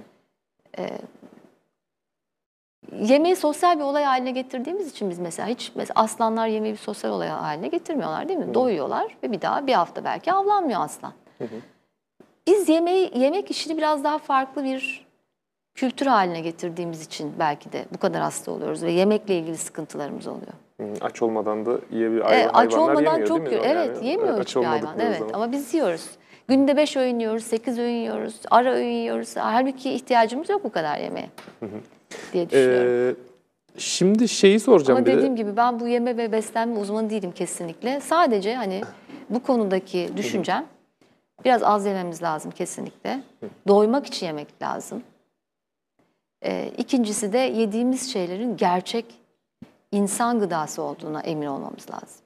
Yemeği sosyal bir olay haline getirdiğimiz için biz mesela aslanlar yemeği bir sosyal olay haline getirmiyorlar değil mi? Doyuyorlar ve bir daha bir hafta belki avlanmıyor aslan. Biz yemek işini biraz daha farklı bir kültür haline getirdiğimiz için belki de bu kadar hasta oluyoruz ve yemekle ilgili sıkıntılarımız oluyor. Aç olmadan da aç hayvanlar olmadan yemiyor çok değil mi? evet yemiyor hiçbir hayvan. Evet zaman. ama biz yiyoruz. Günde 5 öğün yiyoruz, 8 öğün yiyoruz, ara öğün yiyoruz. Halbuki ihtiyacımız yok bu kadar yemeğe diye düşünüyorum. Şimdi şeyi soracağım Ama bir de. dediğim gibi ben bu yeme ve beslenme uzmanı değilim kesinlikle. Sadece hani bu konudaki düşüncem biraz az yememiz lazım kesinlikle. Doymak için yemek lazım. İkincisi de yediğimiz şeylerin gerçek insan gıdası olduğuna emin olmamız lazım.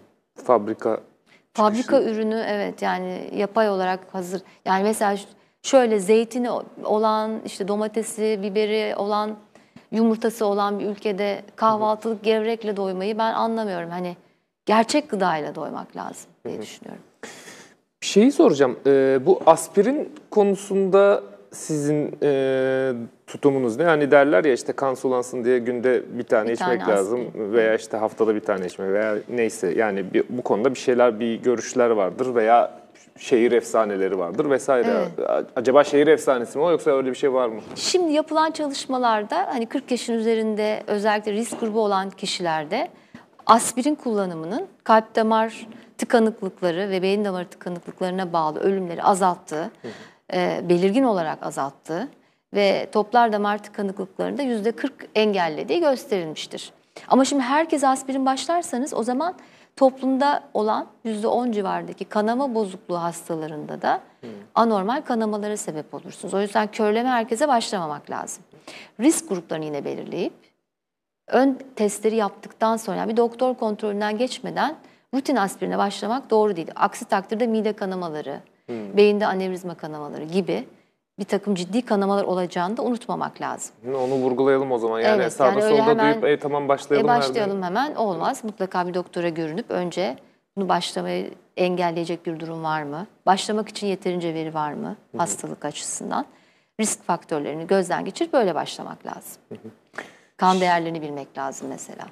Fabrika ürünü evet yani yapay olarak hazır. Yani mesela şöyle zeytini olan, işte domatesi, biberi olan, yumurtası olan bir ülkede kahvaltılık gevrekle doymayı ben anlamıyorum. Hani gerçek gıdayla doymak lazım diye düşünüyorum. Şeyi soracağım. Bu aspirin konusunda sizin tutumunuz ne? Hani derler ya işte kan sulansın diye günde bir tane içmek lazım veya işte haftada bir tane içmek veya neyse yani bu konuda bir görüşler vardır veya şehir efsaneleri vardır vesaire. Evet. Acaba şehir efsanesi mi o yoksa öyle bir şey var mı? Şimdi yapılan çalışmalarda hani 40 yaşın üzerinde özellikle risk grubu olan kişilerde aspirin kullanımının kalp damar tıkanıklıkları ve beyin damarı tıkanıklıklarına bağlı ölümleri azalttığı, belirgin olarak azalttığı ve toplar damar tıkanıklıklarında %40 engellediği gösterilmiştir. Ama şimdi herkes aspirin başlarsanız o zaman toplumda olan %10 civardaki kanama bozukluğu hastalarında da anormal kanamalara sebep olursunuz. O yüzden körleme herkese başlamamak lazım. Risk gruplarını yine belirleyip ön testleri yaptıktan sonra yani bir doktor kontrolünden geçmeden rutin aspirine başlamak doğru değil. Aksi takdirde mide kanamaları, beyinde anevrizma kanamaları gibi bir takım ciddi kanamalar olacağını da unutmamak lazım. Onu vurgulayalım o zaman. Yani evet, sağda yani solda hemen, duyup tamam başlayalım. Başlayalım hemen olmaz. Mutlaka bir doktora görünüp önce bunu başlamayı engelleyecek bir durum var mı? Başlamak için yeterince veri var mı hastalık açısından? Risk faktörlerini gözden geçirip böyle başlamak lazım. Kan değerlerini bilmek lazım mesela.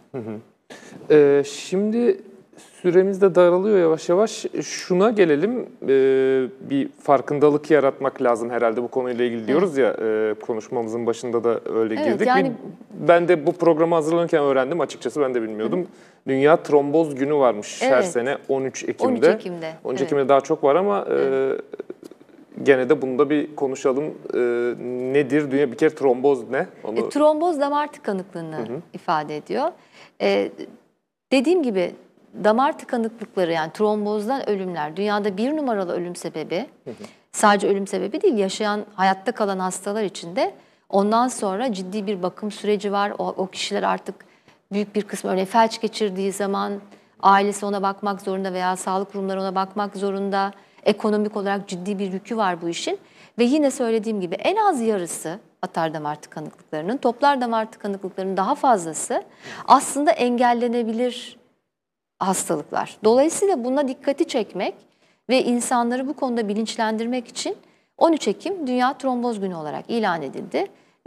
Şimdi süremiz de daralıyor yavaş yavaş. Şuna gelelim. Bir farkındalık yaratmak lazım herhalde bu konuyla ilgili diyoruz ya. Konuşmamızın başında da öyle girdik. Yani, ben de bu programı hazırlanırken öğrendim açıkçası ben de bilmiyordum. Dünya Tromboz Günü varmış her sene 13 Ekim'de. 13 Ekim'de. 13 Ekim'de daha çok var ama gene de bunda bir konuşalım. Nedir? Bir kere tromboz ne? Tromboz damar tıkanıklığını ifade ediyor. Dediğim gibi damar tıkanıklıkları yani trombozdan ölümler dünyada 1 numaralı ölüm sebebi. Sadece ölüm sebebi değil, yaşayan, hayatta kalan hastalar için de ondan sonra ciddi bir bakım süreci var. O kişiler artık büyük bir kısmı örneğin felç geçirdiği zaman ailesi ona bakmak zorunda veya sağlık kurumları ona bakmak zorunda. Ekonomik olarak ciddi bir yükü var bu işin. Ve yine söylediğim gibi en az yarısı atardamar tıkanıklıklarının, toplar damar tıkanıklıklarının daha fazlası aslında engellenebilir hastalıklar. Dolayısıyla buna dikkati çekmek ve insanları bu konuda bilinçlendirmek için 13 Ekim Dünya Tromboz Günü olarak ilan edildi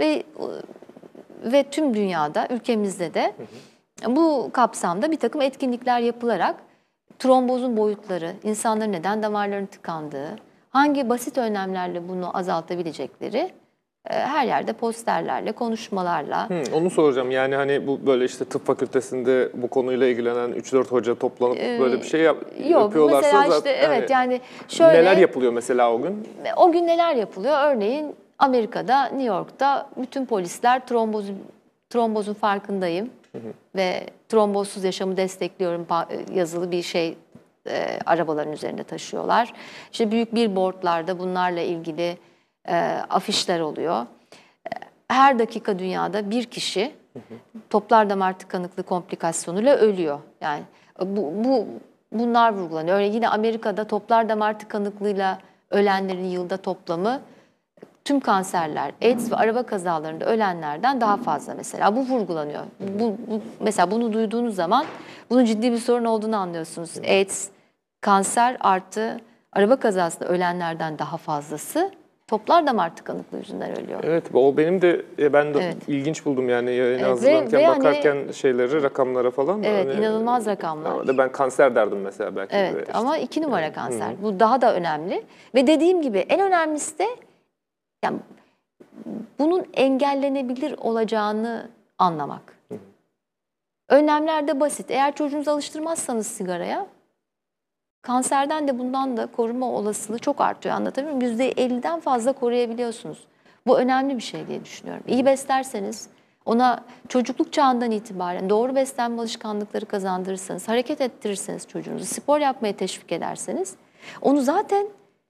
ve tüm dünyada, ülkemizde de bu kapsamda bir takım etkinlikler yapılarak trombozun boyutları, insanların neden damarlarının tıkandığı, hangi basit önlemlerle bunu azaltabilecekleri her yerde posterlerle, konuşmalarla. Onu soracağım. Yani hani bu böyle işte tıp fakültesinde bu konuyla ilgilenen 3-4 hoca toplanıp böyle bir şey yapıyorlarsa mesela zaten işte evet yani şöyle neler yapılıyor mesela o gün? O gün neler yapılıyor? Örneğin Amerika'da, New York'ta bütün polisler trombozun farkındayım ve trombozsuz yaşamı destekliyorum yazılı bir şey arabaların üzerinde taşıyorlar. İşte büyük billboardlarda bunlarla ilgili afişler oluyor. Her dakika dünyada bir kişi toplar damar tıkanıklığı komplikasyonuyla ölüyor. Yani bunlar vurgulanıyor. Öyle yine Amerika'da toplar damar tıkanıklığıyla ölenlerin yılda toplamı tüm kanserler, AIDS ve araba kazalarında ölenlerden daha fazla mesela. Bu vurgulanıyor. Mesela bunu duyduğunuz zaman bunun ciddi bir sorun olduğunu anlıyorsunuz. AIDS, kanser artı araba kazasında ölenlerden daha fazlası toplar damar tıkanıklığı yüzünden ölüyor. Evet, o benim de ben de ilginç buldum yani yayına hazırlanırken bakarken şeyleri, rakamlara falan. Evet, hani, inanılmaz rakamlar. Ben kanser derdim mesela belki. Evet işte. Ama 2 numara kanser. Bu daha da önemli. Ve dediğim gibi en önemlisi de yani bunun engellenebilir olacağını anlamak. Önlemler de basit. Eğer çocuğunuzu alıştırmazsanız sigaraya, kanserden de bundan da korunma olasılığı çok artıyor, anlatabiliyor muyum? %50'den fazla koruyabiliyorsunuz. Bu önemli bir şey diye düşünüyorum. İyi beslerseniz, ona çocukluk çağından itibaren doğru beslenme alışkanlıkları kazandırırsanız, hareket ettirirseniz çocuğunuzu, spor yapmaya teşvik ederseniz, onu zaten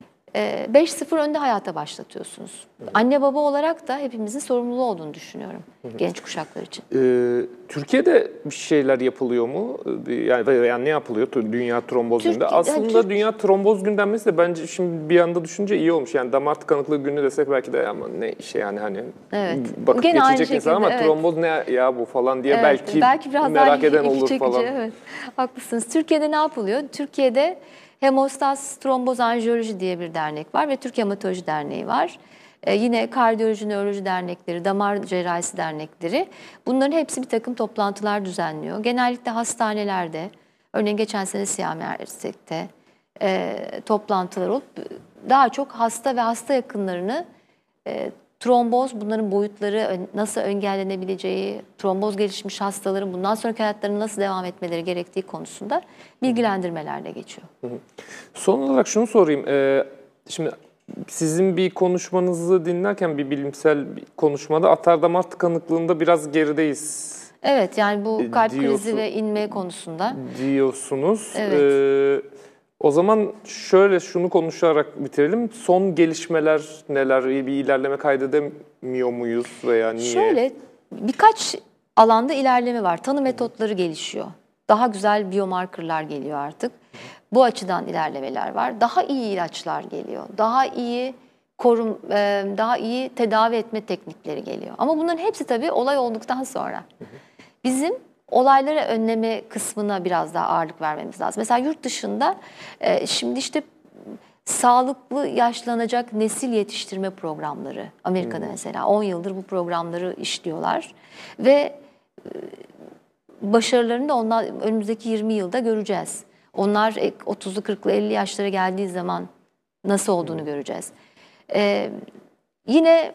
5-0 önde hayata başlatıyorsunuz. Anne baba olarak da hepimizin sorumluluğu olduğunu düşünüyorum genç kuşaklar için. Türkiye'de bir şeyler yapılıyor mu? Yani ne yapılıyor Dünya Tromboz Günü'nde? Aslında Dünya Tromboz Günü denmesi de bence şimdi bir anda düşünce iyi olmuş. Yani damar tıkanıklığı günü desek belki de ama ne işe yani hani bakıp gene geçecek insan ama tromboz ne ya bu falan diye belki biraz merak eden olur çekici, falan. Evet, haklısınız. Türkiye'de ne yapılıyor? Türkiye'de Hemostas Tromboz Anjiyoloji diye bir dernek var ve Türk Hematoloji Derneği var. Yine kardiyoloji, nöroloji dernekleri, damar cerrahisi dernekleri. Bunların hepsi bir takım toplantılar düzenliyor. Genellikle hastanelerde, örneğin geçen sene Siyah Ersek'te toplantılar olup daha çok hasta ve hasta yakınlarını tromboz, bunların boyutları nasıl engellenebileceği, tromboz gelişmiş hastaların bundan sonraki hayatlarına nasıl devam etmeleri gerektiği konusunda bilgilendirmelerle geçiyor. Son olarak şunu sorayım. Şimdi sizin bir konuşmanızı dinlerken bir bilimsel bir konuşmada atardamar tıkanıklığında biraz gerideyiz. Evet, yani bu kalp krizi ve inme konusunda. Diyorsunuz. Evet. O zaman şöyle şunu konuşarak bitirelim. Son gelişmeler neler? Bir ilerleme kaydedemiyor muyuz veya niye? Şöyle birkaç alanda ilerleme var. Tanı metotları gelişiyor. Daha güzel biomarkerlar geliyor artık. Bu açıdan ilerlemeler var. Daha iyi ilaçlar geliyor. Daha iyi daha iyi tedavi etme teknikleri geliyor. Ama bunların hepsi tabii olay olduktan sonra. Bizim olayları önleme kısmına biraz daha ağırlık vermemiz lazım. Mesela yurt dışında şimdi işte sağlıklı yaşlanacak nesil yetiştirme programları, Amerika'da mesela 10 yıldır bu programları işliyorlar ve başarılarını da onlar önümüzdeki 20 yılda göreceğiz. Onlar 30'lu 40'lı 50 yaşlara geldiği zaman nasıl olduğunu göreceğiz. Yine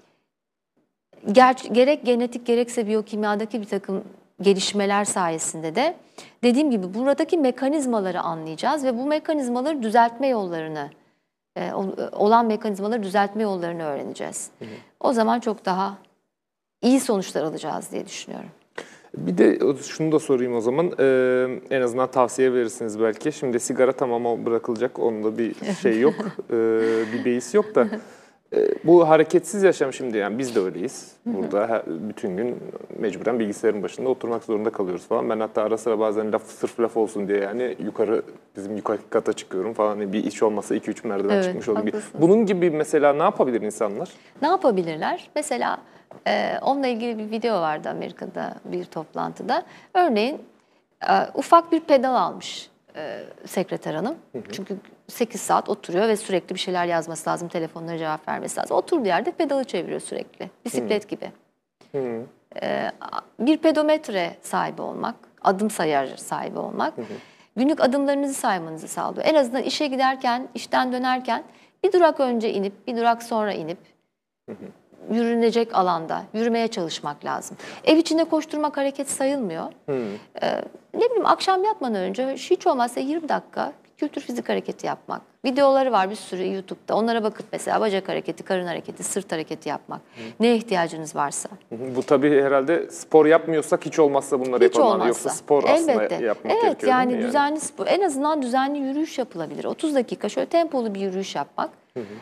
gerek genetik gerekse biyokimyadaki bir takım gelişmeler sayesinde de dediğim gibi buradaki mekanizmaları anlayacağız ve bu mekanizmaları düzeltme yollarını, olan mekanizmaları düzeltme yollarını öğreneceğiz. O zaman çok daha iyi sonuçlar alacağız diye düşünüyorum. Bir de şunu da sorayım o zaman. En azından tavsiye verirsiniz belki. Şimdi sigara tamam bırakılacak. Onda bir şey yok. Bir beis yok da. Bu hareketsiz yaşam şimdi, yani biz de öyleyiz. Burada bütün gün mecburen bilgisayarın başında oturmak zorunda kalıyoruz falan. Ben hatta ara sıra bazen sırf laf olsun diye yani bizim yukarı kata çıkıyorum falan. Hani bir iş olmasa 2-3 merdiven Evet, çıkmış oluyor. haklısın. Bunun gibi mesela ne yapabilir insanlar? Ne yapabilirler? Mesela onunla ilgili bir video vardı Amerika'da bir toplantıda. Örneğin ufak bir pedal almış sekreter hanım. Çünkü 8 saat oturuyor ve sürekli bir şeyler yazması lazım, telefonlara cevap vermesi lazım. Oturduğu yerde pedalı çeviriyor sürekli, bisiklet gibi. Bir pedometre sahibi olmak, adım sayar sahibi olmak, günlük adımlarınızı saymanızı sağlıyor. En azından işe giderken, işten dönerken bir durak önce inip, bir durak sonra inip, yürünecek alanda yürümeye çalışmak lazım. Ev içinde koşturmak hareket sayılmıyor. Ne bileyim, akşam yatmadan önce hiç olmazsa 20 dakika kültür fizik hareketi yapmak. Videoları var bir sürü YouTube'da. Onlara bakıp mesela bacak hareketi, karın hareketi, sırt hareketi yapmak. Neye ihtiyacınız varsa. Bu tabii herhalde spor yapmıyorsak hiç olmazsa bunları Hiç yapalım. olmazsa. Yoksa spor Elbette. aslında yapmak Evet, gerekiyor değil mi? yani düzenli spor. En azından düzenli yürüyüş yapılabilir. 30 dakika şöyle tempolu bir yürüyüş yapmak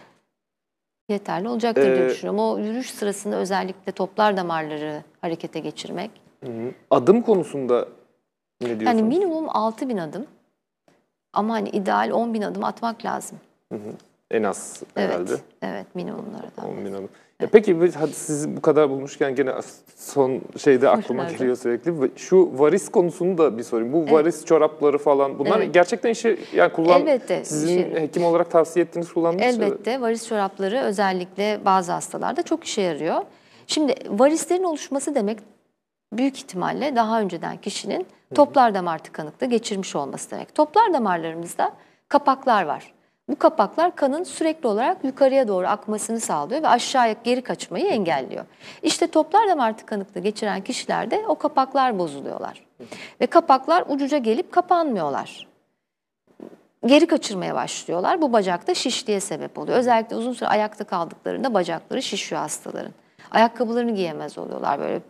yeterli olacaktır diye düşünüyorum. O yürüyüş sırasında özellikle toplar damarları harekete geçirmek. Adım konusunda ne diyorsunuz? Yani minimum 6.000 adım. Ama hani ideal 10.000 adım atmak lazım. En az herhalde. Evet, minimumlardan. 10.000 adım. Peki hadi sizi bu kadar bulmuşken gene son şeyde aklıma Nerede? geliyor sürekli. Şu varis konusunu da bir sorayım. Bu varis çorapları falan, bunlar gerçekten yani Elbette. sizin hekim olarak tavsiye ettiğiniz, kullandığınız şeyler. Elbette varis çorapları özellikle bazı hastalarda çok işe yarıyor. Şimdi varislerin oluşması demek büyük ihtimalle daha önceden kişinin toplar damar tıkanıklığı geçirmiş olması demek. Toplar damarlarımızda kapaklar var. Bu kapaklar kanın sürekli olarak yukarıya doğru akmasını sağlıyor ve aşağıya geri kaçmayı engelliyor. İşte toplar damar tıkanıklığı geçiren kişilerde o kapaklar bozuluyorlar. Ve kapaklar ucuca gelip kapanmıyorlar. Geri kaçırmaya başlıyorlar. Bu bacakta şişliğe sebep oluyor. Özellikle uzun süre ayakta kaldıklarında bacakları şişiyor hastaların. Ayakkabılarını giyemez oluyorlar, böyle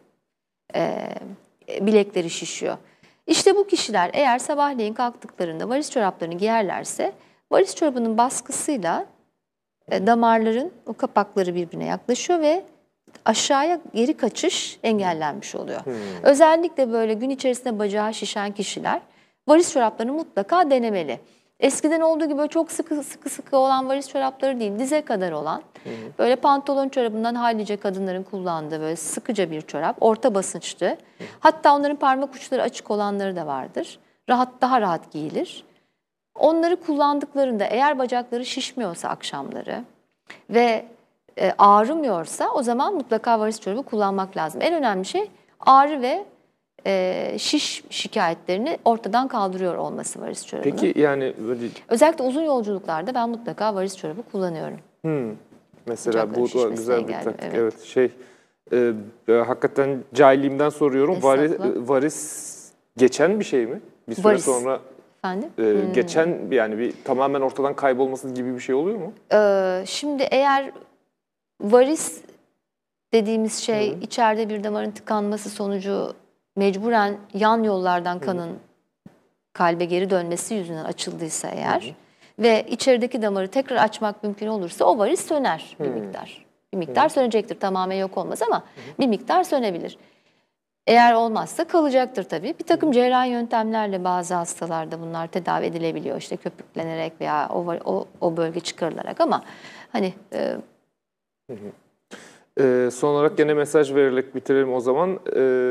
bilekleri şişiyor. İşte bu kişiler eğer sabahleyin kalktıklarında varis çoraplarını giyerlerse varis çorabının baskısıyla damarların o kapakları birbirine yaklaşıyor ve aşağıya geri kaçış engellenmiş oluyor. Özellikle böyle gün içerisinde bacağı şişen kişiler varis çoraplarını mutlaka denemeli. Eskiden olduğu gibi böyle çok sıkı olan varis çorapları değil, dize kadar olan, böyle pantolon çorabından hallice kadınların kullandığı böyle sıkıca bir çorap, orta basınçlı. Hatta onların parmak uçları açık olanları da vardır. Daha rahat giyilir. Onları kullandıklarında eğer bacakları şişmiyorsa akşamları ve ağrımıyorsa o zaman mutlaka varis çorabı kullanmak lazım. En önemli şey ağrı ve şiş şikayetlerini ortadan kaldırıyor olması varis çorabının. Peki yani böyle... Özellikle uzun yolculuklarda ben mutlaka varis çorabı kullanıyorum. Mesela bu şişmesine güzel bir engelliyor, taktik. Evet, hakikaten cahilliğimden soruyorum. Varis geçen bir şey mi? Bir süre Varis. sonra Efendim? geçen, yani bir tamamen ortadan kaybolması gibi bir şey oluyor mu? Şimdi eğer varis dediğimiz şey içeride bir damarın tıkanması sonucu mecburen yan yollardan kanın kalbe geri dönmesi yüzünden açıldıysa eğer ve içerideki damarı tekrar açmak mümkün olursa o varis söner bir miktar. Bir miktar sönecektir. Tamamen yok olmaz ama bir miktar sönebilir. Eğer olmazsa kalacaktır tabii. Bir takım cerrahi yöntemlerle bazı hastalarda bunlar tedavi edilebiliyor. İşte köpüklenerek veya o bölge çıkarılarak ama hani... Son olarak gene mesaj vererek bitirelim o zaman.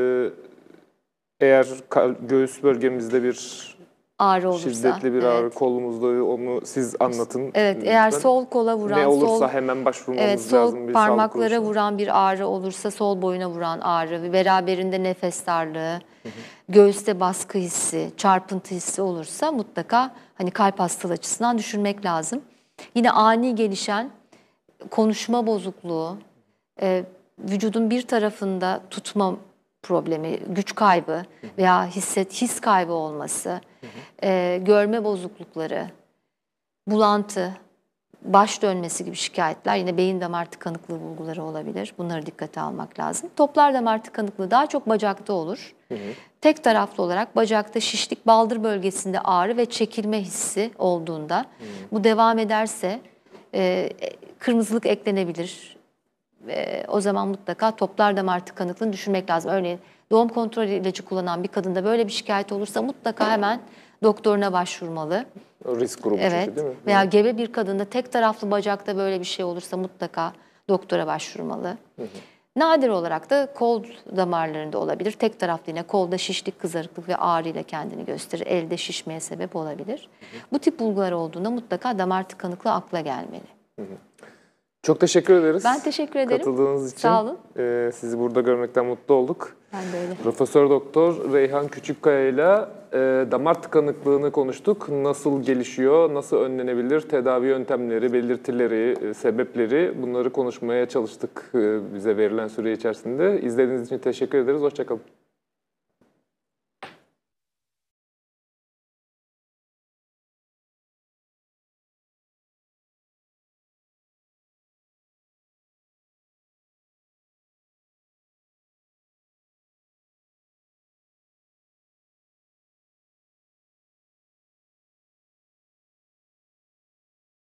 Eğer göğüs bölgemizde bir ağrı olursa, şiddetli bir ağrı, kolumuzda, onu siz anlatın. Evet, lütfen. eğer sol kola vuran, ne olursa hemen başvurmamız lazım. Sol parmaklara vuran bir ağrı olursa, sol boyuna vuran ağrı ve beraberinde nefes darlığı, göğüste baskı hissi, çarpıntı hissi olursa mutlaka hani kalp hastalığı açısından düşünmek lazım. Yine ani gelişen konuşma bozukluğu, vücudun bir tarafında tutma problemi, güç kaybı veya his kaybı olması, görme bozuklukları, bulantı, baş dönmesi gibi şikayetler, yine beyin damar tıkanıklığı bulguları olabilir. Bunları dikkate almak lazım. Toplar damar tıkanıklığı daha çok bacakta olur. Tek taraflı olarak bacakta şişlik, baldır bölgesinde ağrı ve çekilme hissi olduğunda bu devam ederse kırmızılık eklenebilir. O zaman mutlaka toplar damar tıkanıklığını düşünmek lazım. Örneğin doğum kontrol ilacı kullanan bir kadında böyle bir şikayet olursa mutlaka hemen doktoruna başvurmalı. O risk grubu Evet. çünkü, değil mi? Veya gebe bir kadında tek taraflı bacakta böyle bir şey olursa mutlaka doktora başvurmalı. Nadir olarak da kol damarlarında olabilir. Tek taraflı yine kolda şişlik, kızarıklık ve ağrı ile kendini gösterir. Elde şişmeye sebep olabilir. Bu tip bulgular olduğunda mutlaka damar tıkanıklığı akla gelmeli. Çok teşekkür ederiz. Ben teşekkür ederim. Katıldığınız için. Sağ olun. Sizi burada görmekten mutlu olduk. Ben de öyle. Profesör Doktor Reyhan Küçükkaya ile damar tıkanıklığını konuştuk. Nasıl gelişiyor, nasıl önlenebilir, tedavi yöntemleri, belirtileri, sebepleri, bunları konuşmaya çalıştık bize verilen süre içerisinde. İzlediğiniz için teşekkür ederiz. Hoşça kalın.